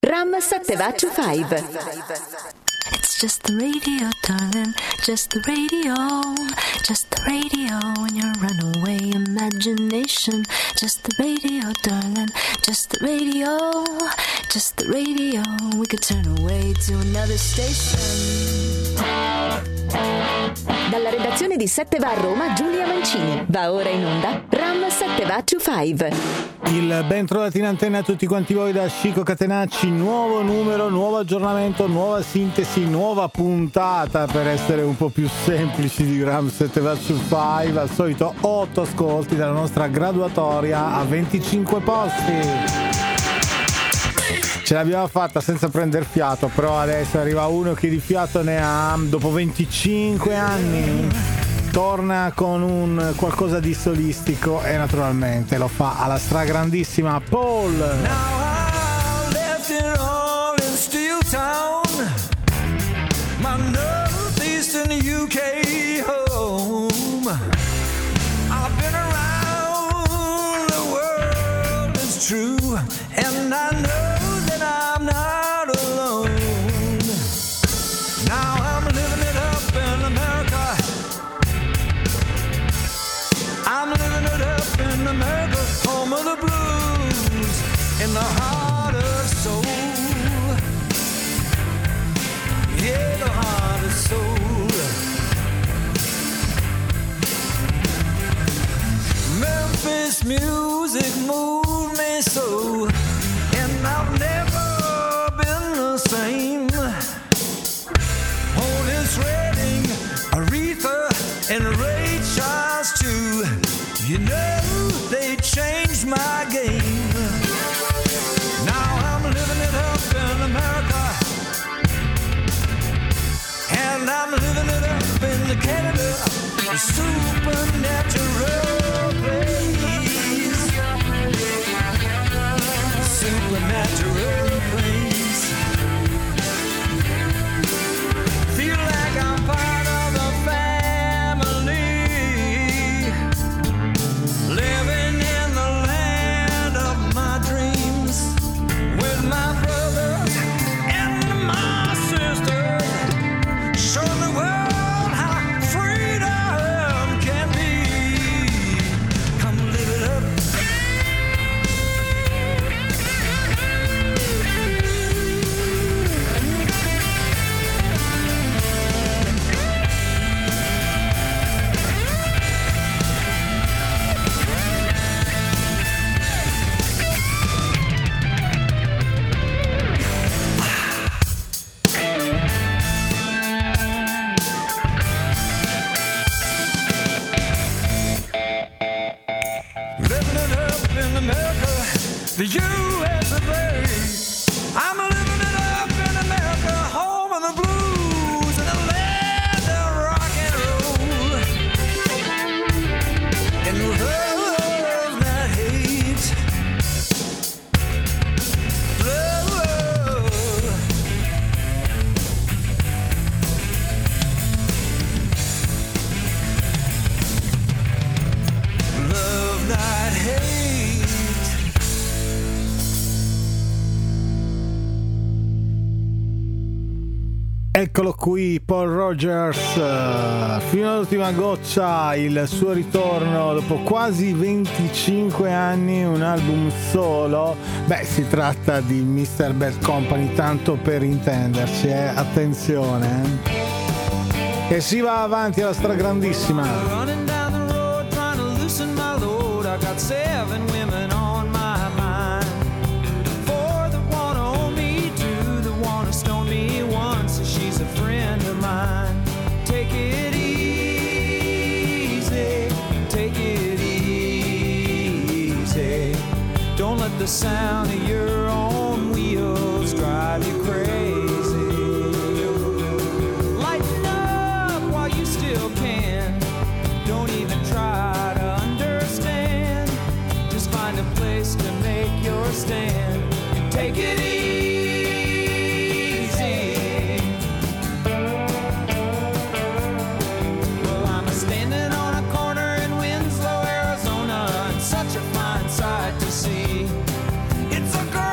Ram 725. It's just the radio, darling, just the radio, just the radio in your runaway imagination. Just the radio, darling, just the radio, just the radio. We could turn away to another station. Dalla redazione di 7 va a Roma, Giulia Mancini. Va ora in onda Ram 725. Il ben trovati in antenna a tutti quanti voi da Chico Catenacci. Nuovo numero, nuovo aggiornamento, nuova sintesi, nuova puntata per essere un po' più semplici di Ram 725. Al solito 8 ascolti dalla nostra graduatoria a 25 posti. Ce l'abbiamo fatta senza prendere fiato, però adesso arriva uno che di fiato ne ha dopo 25 anni. Torna con un qualcosa di solistico e naturalmente lo fa alla stragrandissima Paul. Now I left it all in Steel Town, my northeastern UK home. I've been around the world, it's true, and I know that I'm not alone. Now I'm living it up in America. I'm living it up in America, home of the blues, in the heart of soul. Yeah, the heart of soul. Memphis music moved me so, and I've never been the same. Otis Redding, Aretha, and Ray Charles too. You know they changed my game. Now I'm living it up in America, and I'm living it up in Canada, a supernatural place, supernatural place. Feel like I'm part of the family, living in the land of my dreams, with my brothers and my sisters, show the world how freedom can be. Come live it up. Living it up in America, the U.S. of A. I'm living it up in America, home of the blues and the land of rock and roll. And love that hate, love. Love not hate. Eccolo qui Paul Rogers, fino all'ultima goccia, il suo ritorno dopo quasi 25 anni, un album solo. Beh, si tratta di Mr. Bad Company, tanto per intenderci, attenzione. E si va avanti alla stragrandissima. Running down the road, trying to loosen my load. I got 7 women on my mind. 4 that wanna own me, 2 that wanna stone me, 1 says she's a friend of mine. Take it easy, take it easy. Don't let the sound of your own wheels drive you crazy. Lighten up while you still can. Don't even try to understand. Just find a place to make your stand and take it easy. Well, I'm standing on a corner in Winslow, Arizona, and such a fine sight to see. It's a girl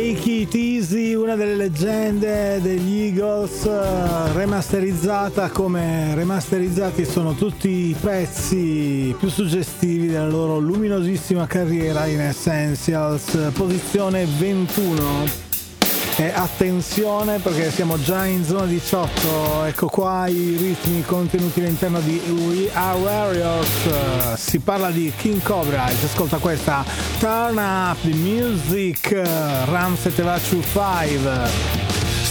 Take It Easy, una delle leggende degli Eagles, remasterizzata come remasterizzati sono tutti i pezzi più suggestivi della loro luminosissima carriera in Essentials, posizione 21. E attenzione perché siamo già in zona 18, ecco qua i ritmi contenuti all'interno di We Are Warriors, si parla di King Cobra, si ascolta questa Turn Up the Music, Ram 725.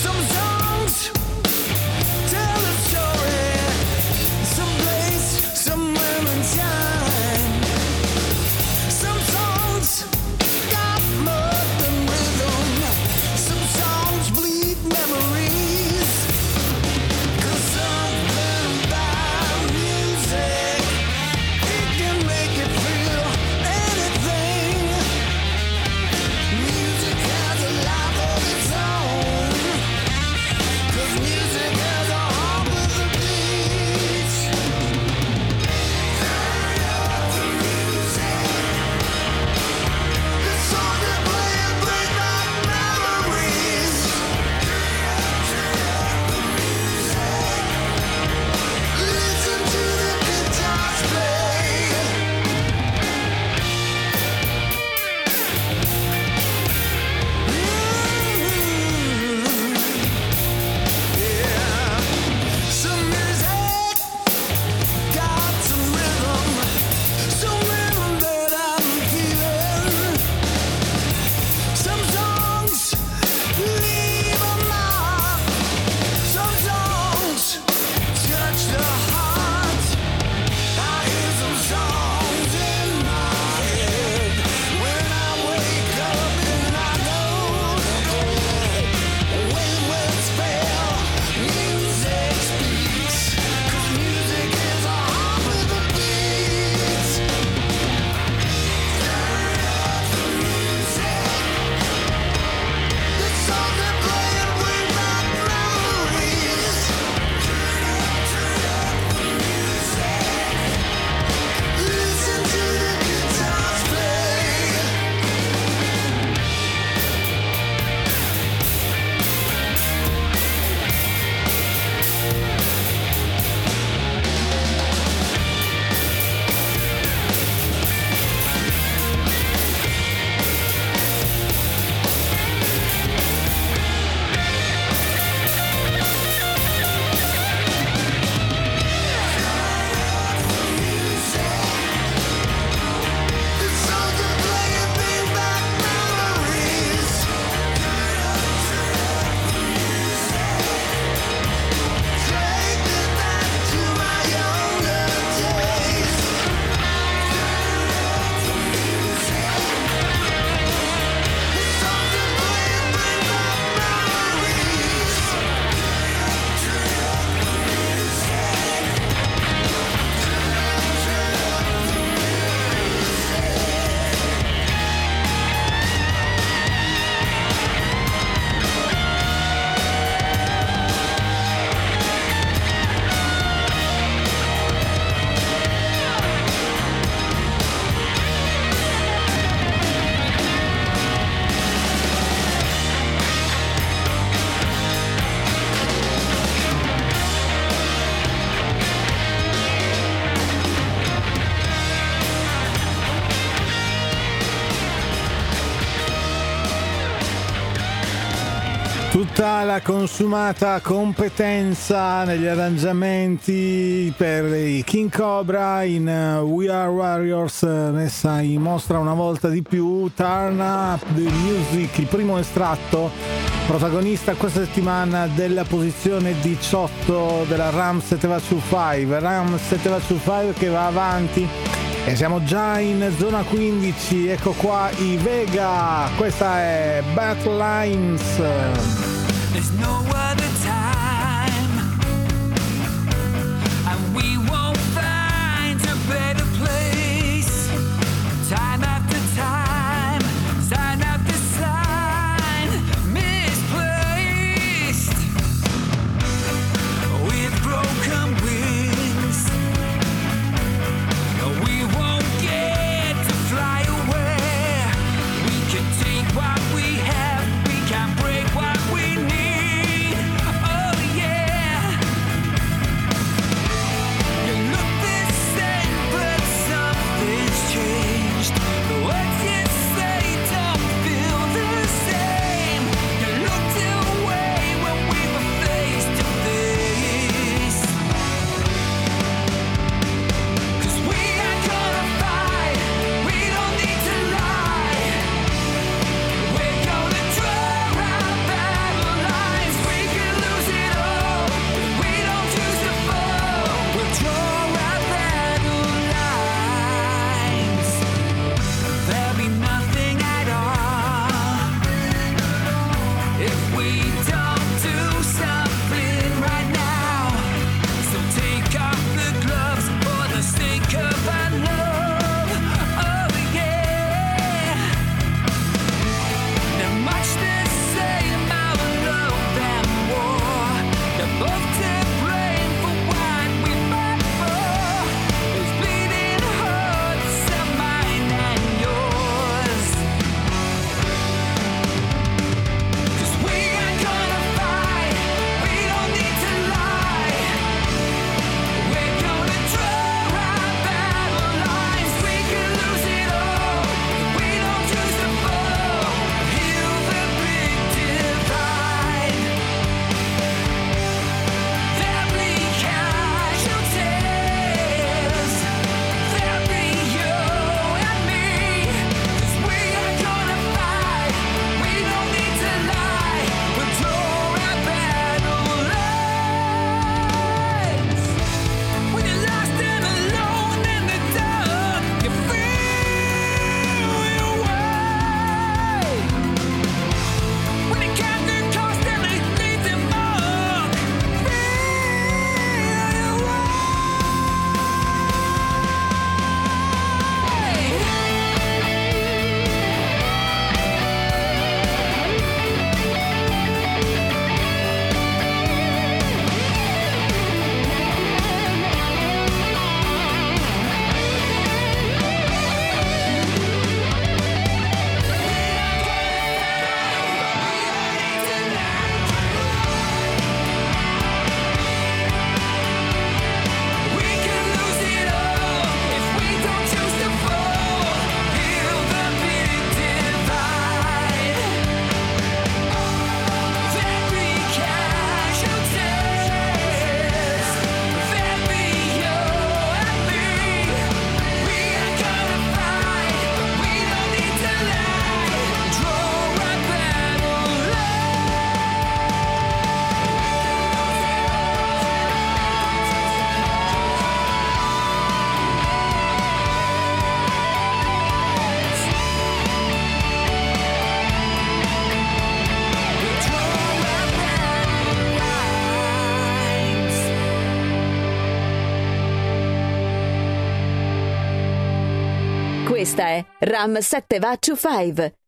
Tutta la consumata competenza negli arrangiamenti per i King Cobra in We Are Warriors, messa in mostra una volta di più. Turn Up the Music, il primo estratto, protagonista questa settimana della posizione 18 della Ram 725. Ram 725 che va avanti e siamo già in zona 15, ecco qua i Vega, questa è Battle Lines. There's no other time, and we won't find a better place. Time after time, sign after sign, misplaced. With broken wings, we won't get to fly away. We can take what we have. Questa è Ram 7 Va to 5,